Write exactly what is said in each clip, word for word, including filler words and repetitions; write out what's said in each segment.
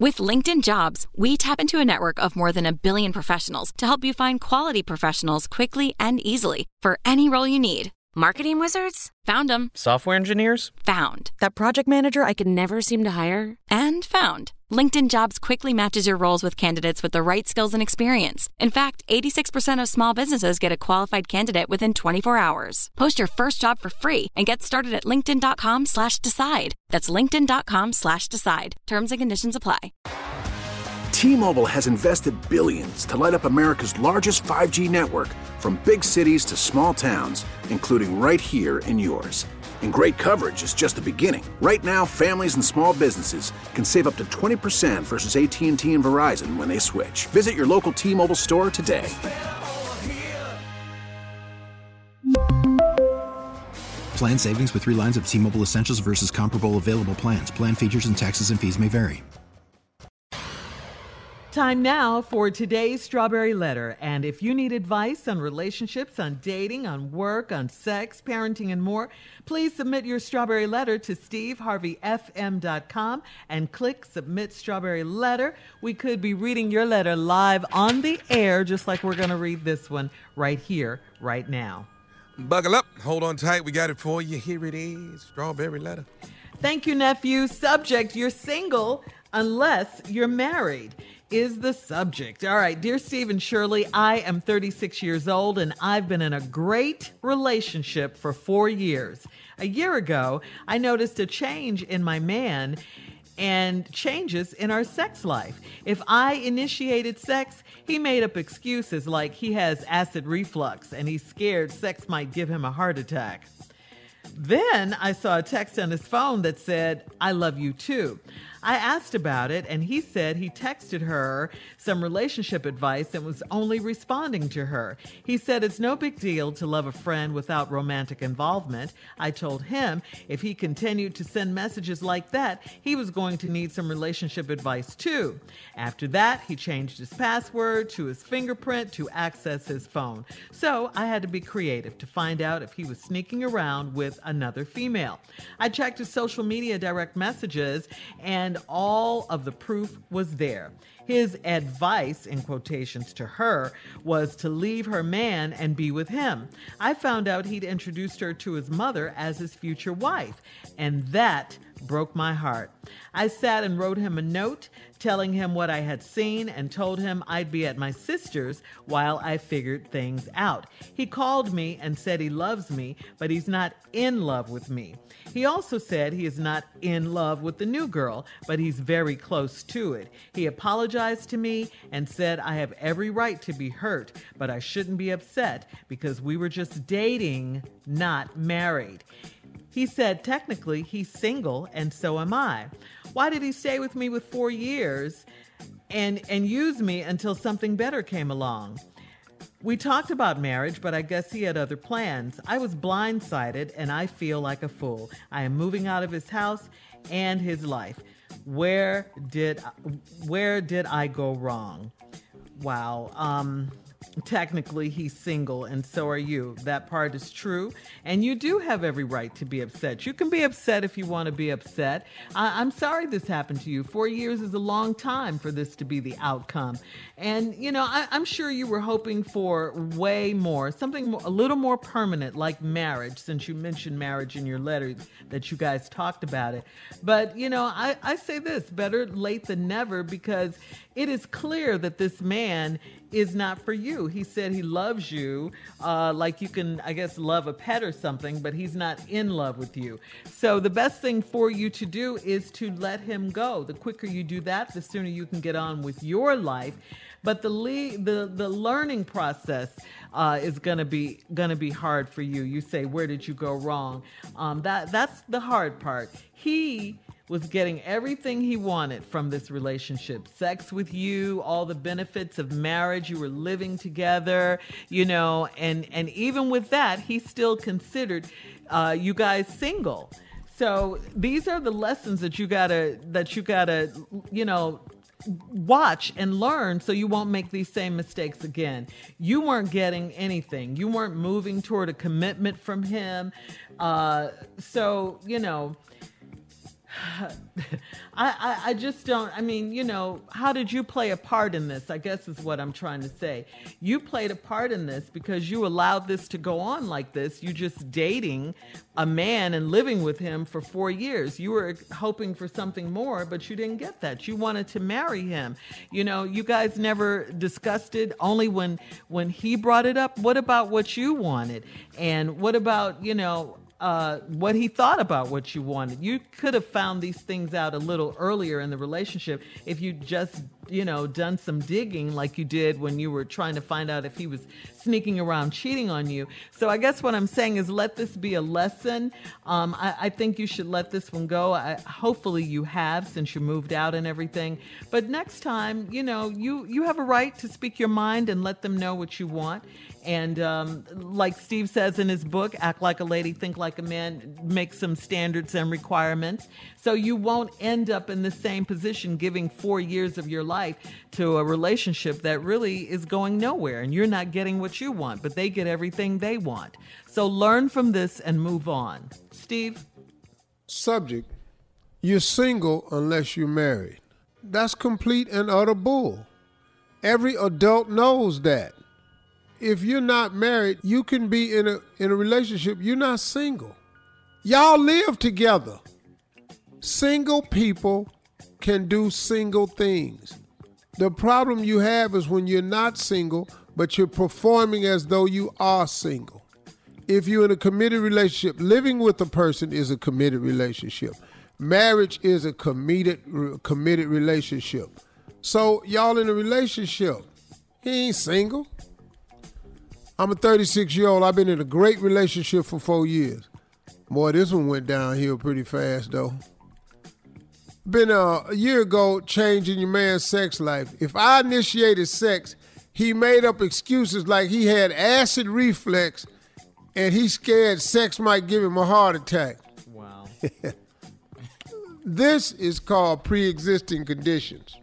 With LinkedIn Jobs, we tap into a network of more than a billion professionals to help you find quality professionals quickly and easily for any role you need. Marketing wizards? Found them. Software engineers? Found. That project manager I could never seem to hire? And found. LinkedIn Jobs quickly matches your roles with candidates with the right skills and experience. In fact, eighty-six percent of small businesses get a qualified candidate within twenty-four hours. Post your first job for free and get started at linkedin.com slash decide. That's linkedin.com slash decide. Terms and conditions apply. T-Mobile has invested billions to light up America's largest five G network, from big cities to small towns, including right here in yours. And great coverage is just the beginning. Right now, families and small businesses can save up to twenty percent versus A T and T and Verizon when they switch. Visit your local T-Mobile store today. Plan savings with three lines of T-Mobile Essentials versus comparable available plans. Plan features and taxes and fees may vary. Time now for today's Strawberry Letter. And if you need advice on relationships, on dating, on work, on sex, parenting, and more, please submit your Strawberry Letter to steve harvey f m dot com and click Submit Strawberry Letter. We could be reading your letter live on the air, just like we're going to read this one right here, right now. Buckle up. Hold on tight. We got it for you. Here it is. Strawberry Letter. Thank you, nephew. Subject: you're single unless you're married is the subject. All right, dear Steve and Shirley, I am thirty-six years old and I've been in a great relationship for four years. A year ago, I noticed a change in my man and changes in our sex life. If I initiated sex, he made up excuses like he has acid reflux and he's scared sex might give him a heart attack. Then I saw a text on his phone that said, "I love you too." I asked about it, and he said he texted her some relationship advice and was only responding to her. He said it's no big deal to love a friend without romantic involvement. I told him if he continued to send messages like that, he was going to need some relationship advice too. After that, he changed his password to his fingerprint to access his phone. So I had to be creative to find out if he was sneaking around with another female. I checked his social media direct messages, and all of the proof was there. His advice, in quotations, to her was to leave her man and be with him. I found out he'd introduced her to his mother as his future wife, and that broke my heart. I sat and wrote him a note telling him what I had seen and told him I'd be at my sister's while I figured things out. He called me and said he loves me, but he's not in love with me. He also said he is not in love with the new girl, but he's very close to it. He apologized to me and said I have every right to be hurt, but I shouldn't be upset because we were just dating, not married. He said technically he's single and so am I. Why did he stay with me with four years and, and use me until something better came along? We talked about marriage, but I guess he had other plans. I was blindsided and I feel like a fool. I am moving out of his house and his life. Where did where did I go wrong? Wow. Um Technically, he's single, and so are you. That part is true, and you do have every right to be upset. You can be upset if you want to be upset. I- I'm sorry this happened to you. Four years is a long time for this to be the outcome. And, you know, I- I'm sure you were hoping for way more, something more, a little more permanent, like marriage, since you mentioned marriage in your letter that you guys talked about it. But, you know, I, I say this, better late than never, because it is clear that this man is not for you. He said he loves you, uh, like you can, I guess, love a pet or something, but he's not in love with you. So the best thing for you to do is to let him go. The quicker you do that, the sooner you can get on with your life. But the le- the the learning process uh, is gonna be gonna be hard for you. You say, where did you go wrong? Um, that that's the hard part. He was getting everything he wanted from this relationship. Sex with you, all the benefits of marriage, you were living together, you know, and, and even with that, he still considered uh, you guys single. So these are the lessons that you gotta, that you gotta, you know, watch and learn so you won't make these same mistakes again. You weren't getting anything. You weren't moving toward a commitment from him. Uh, so, you know, I, I, I just don't, I mean, you know, how did you play a part in this? I guess is what I'm trying to say. You played a part in this because you allowed this to go on like this. You just dating a man and living with him for four years. You were hoping for something more, but you didn't get that. You wanted to marry him. You know, you guys never discussed it, only when, when he brought it up. What about what you wanted? And what about, you know, Uh, what he thought about what you wanted. You could have found these things out a little earlier in the relationship if you just, you know, done some digging like you did when you were trying to find out if he was sneaking around cheating on you. So I guess what I'm saying is let this be a lesson. Um, I, I think you should let this one go. I, hopefully you have, since you moved out and everything. But next time, you know, you, you have a right to speak your mind and let them know what you want. And um, like Steve says in his book, Act Like a Lady, Think Like a Man, make some standards and requirements. So you won't end up in the same position giving four years of your life to a relationship that really is going nowhere and you're not getting what you want, but they get everything they want. So learn from this and move on. Steve? Subject, you're single unless you're married. That's complete and utter bull. Every adult knows that. If you're not married, you can be in a in a relationship. You're not single. Y'all live together. Single people can do single things. The problem you have is when you're not single, but you're performing as though you are single. If you're in a committed relationship, living with a person is a committed relationship. Marriage is a committed committed relationship. So y'all in a relationship. He ain't single. I'm a thirty-six-year-old. I've been in a great relationship for four years. Boy, this one went downhill pretty fast, though. Been uh, a year ago, changing your man's sex life. If I initiated sex, he made up excuses like he had acid reflux and he's scared sex might give him a heart attack. Wow. This is called pre-existing conditions.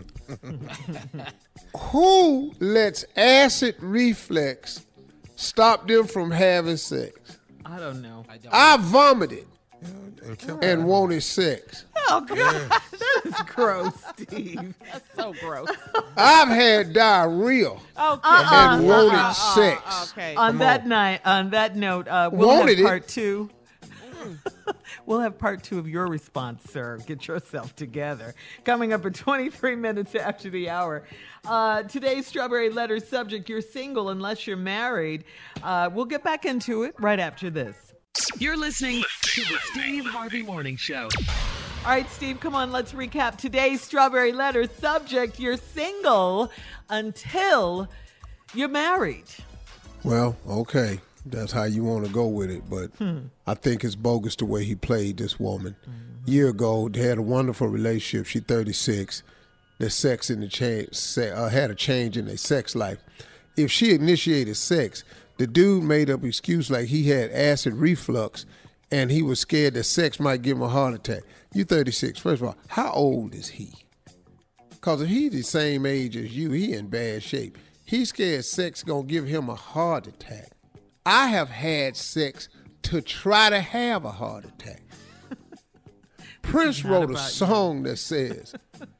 Who lets acid reflux stop them from having sex? I don't know. I, don't I vomited yeah, and wanted sex. Oh, God. Yeah. That is gross, Steve. That's so gross. I've had diarrhea okay. and uh, wanted uh, uh, sex. Uh, okay. On Come that on. night, on that note, uh, we'll wanted have part it. two. We'll have part two of your response, sir. Get yourself together. Coming up at twenty-three minutes after the hour. Uh, today's Strawberry Letter subject, you're single unless you're married. Uh, we'll get back into it right after this. You're listening to the Steve Harvey Morning Show. All right, Steve, come on. Let's recap today's Strawberry Letter subject. You're single until you're married. Well, okay. That's how you want to go with it, but hmm. I think it's bogus the way he played this woman. Mm-hmm. Year ago, they had a wonderful relationship. She's thirty-six. The sex in the change uh, had a change in their sex life. If she initiated sex, the dude made up excuse like he had acid reflux and he was scared that sex might give him a heart attack. You thirty-six. First of all, how old is he? Because if he's the same age as you, he in bad shape. He's scared sex gonna give him a heart attack. I have had sex to try to have a heart attack. Prince wrote a song you. that says,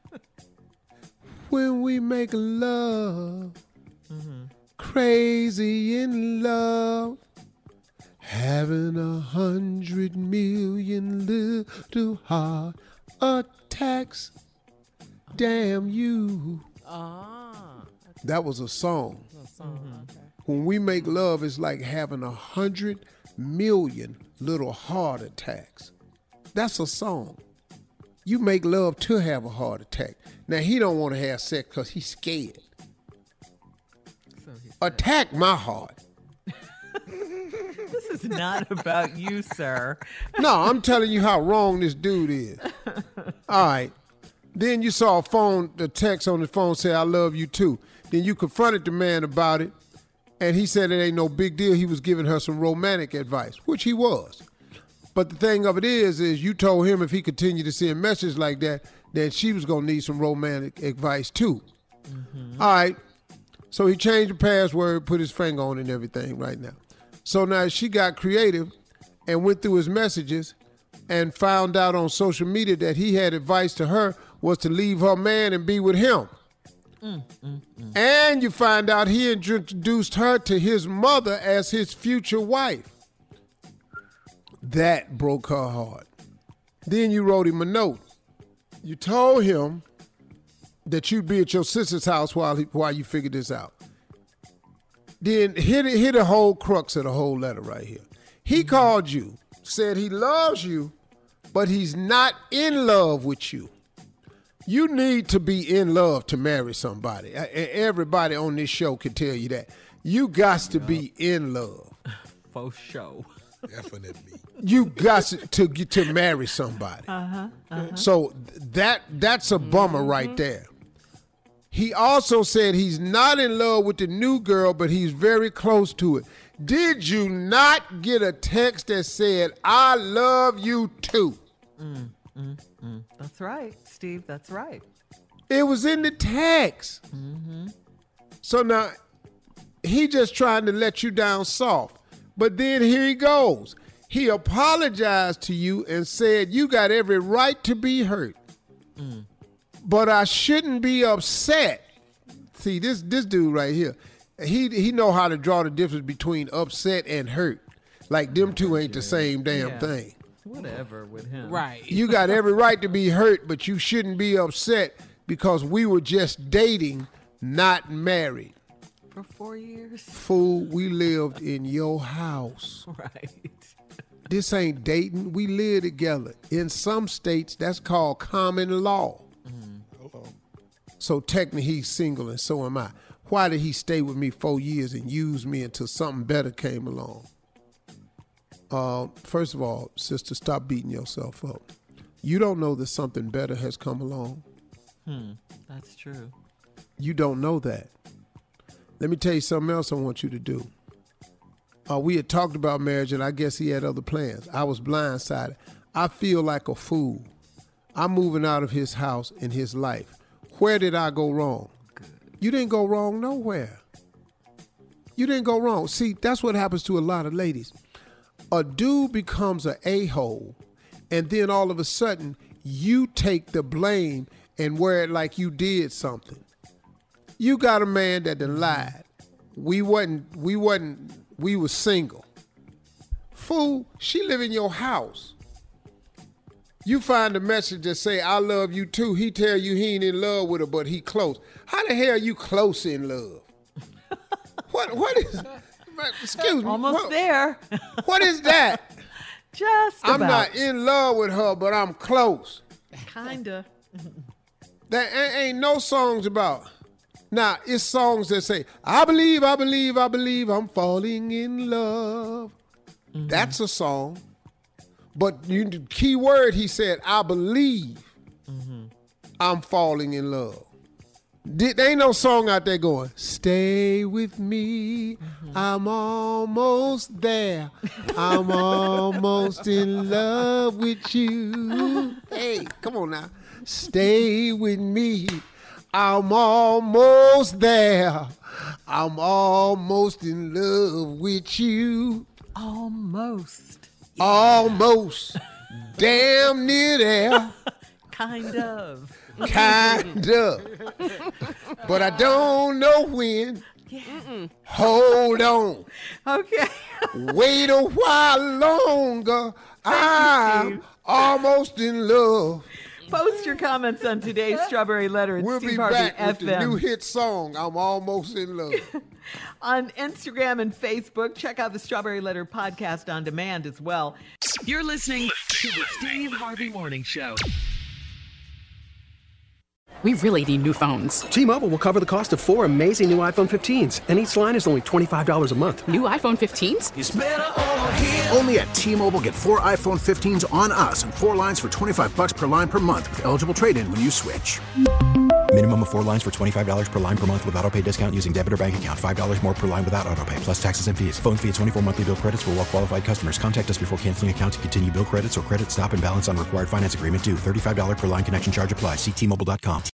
when we make love, mm-hmm. crazy in love, having a hundred million little heart attacks, damn you. Ah, okay. That was a song. A song. Mm-hmm. Okay. When we make love, it's like having a hundred million little heart attacks. That's a song. You make love to have a heart attack. Now, he don't want to have sex because he's scared. So he's Attack my heart. This is not about you, sir. No, I'm telling you how wrong this dude is. All right. Then you saw a phone, the text on the phone say, I love you too. Then you confronted the man about it. And he said it ain't no big deal. He was giving her some romantic advice, which he was. But the thing of it is, is you told him if he continued to send messages like that, then she was going to need some romantic advice too. Mm-hmm. All right. So he changed the password, put his finger on it and everything right now. So now she got creative and went through his messages, and found out on social media that he had advice to her was to leave her man and be with him. Mm, mm, mm. And you find out he introduced her to his mother as his future wife. That broke her heart. Then you wrote him a note. You told him that you'd be at your sister's house while he, while you figured this out. Then hit hit the whole crux of the whole letter right here. He mm-hmm. called you, said he loves you, but he's not in love with you. You need to be in love to marry somebody. Everybody on this show can tell you that. You got to be in love. For sure. Definitely. You got to get to marry somebody. Uh-huh, uh-huh. So that that's a bummer mm-hmm. right there. He also said he's not in love with the new girl, but he's very close to it. Did you not get a text that said, I love you too? Mm, mm, mm. That's right, Steve. That's right. It was in the text. Mm-hmm. So now, he just trying to let you down soft. But then here he goes. He apologized to you and said, you got every right to be hurt. Mm. But I shouldn't be upset. See, this this dude right here, he he know how to draw the difference between upset and hurt. Like them two ain't the same damn yeah. thing. Whatever with him. Right. You got every right to be hurt, but you shouldn't be upset because we were just dating, not married. For four years? Fool, we lived in your house. Right. This ain't dating. We live together. In some states, that's called common law. Mm-hmm. So technically, he's single and so am I. Why did he stay with me four years and use me until something better came along? Uh, first of all, sister, stop beating yourself up. You don't know that something better has come along. Hmm, that's true. You don't know that. Let me tell you something else I want you to do. Uh, we had talked about marriage, and I guess he had other plans. I was blindsided. I feel like a fool. I'm moving out of his house in his life. Where did I go wrong? Good. You didn't go wrong nowhere. You didn't go wrong. See, that's what happens to a lot of ladies. A dude becomes an a-hole, and then all of a sudden, you take the blame and wear it like you did something. You got a man that done lied. We wasn't, we wasn't, we was single. Fool, she live in your house. You find a message that say, I love you too. He tell you he ain't in love with her, but he close. How the hell are you close in love? what, what is, excuse me. Almost what, there. What is that? Just about. I'm not in love with her, but I'm close. Kinda. There ain't no songs about. Now, it's songs that say, I believe, I believe, I believe I'm falling in love. Mm-hmm. That's a song. But you, the key word, he said, I believe mm-hmm. I'm falling in love. There ain't no song out there going, stay with me, mm-hmm. I'm almost there. I'm almost in love with you. Hey, come on now. Stay with me. I'm almost there. I'm almost in love with you. Almost. Yeah. Almost. Damn near there. Kind of. Kind of. But I don't know when. Yeah. Hold on. Okay. Wait a while longer. I'm almost in love. Post your comments on today's Strawberry Letter at we'll Steve be Harvey back F M. with the new hit song, I'm Almost in Love. On Instagram and Facebook, check out the Strawberry Letter podcast on demand as well. You're listening to the Steve Harvey Morning Show. We really need new phones. T-Mobile will cover the cost of four amazing new iPhone fifteens, and each line is only twenty-five dollars a month. New iPhone fifteens? It's better over here. Only at T-Mobile, get four iPhone fifteens on us and four lines for twenty-five bucks per line per month with eligible trade-in when you switch. Minimum of four lines for twenty-five dollars per line per month with autopay discount using debit or bank account. five dollars more per line without autopay, plus taxes and fees. Phone fee at twenty-four monthly bill credits for well-qualified customers. Contact us before canceling account to continue bill credits or credit stop and balance on required finance agreement due. thirty-five dollars per line connection charge applies. See T Mobile dot com.